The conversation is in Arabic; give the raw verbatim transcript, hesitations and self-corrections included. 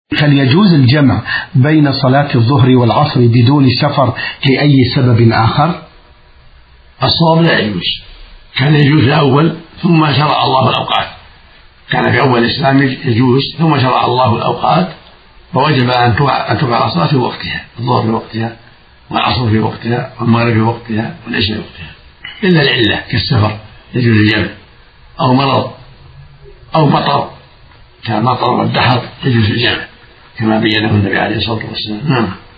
هل يجوز الجمع بين صلاة الظهر والعصر بدون سفر لأي سبب آخر؟ الصواب لا يجوز، كان يجوز الأول ثم شرع الله الأوقات، كان في أول الإسلام يجوز ثم شرع الله الأوقات، فوجب أن تقع الصلاة في وقتها، الظهر في وقتها والعصر في وقتها والمغرب في وقتها والعشاء في وقتها، إلا العلة كالسفر يجوز الجمع، أو مرض أو مطر كالمطر والدحر يجوز الجمع كما بينه النبي عليه الصلاة والسلام. نعم.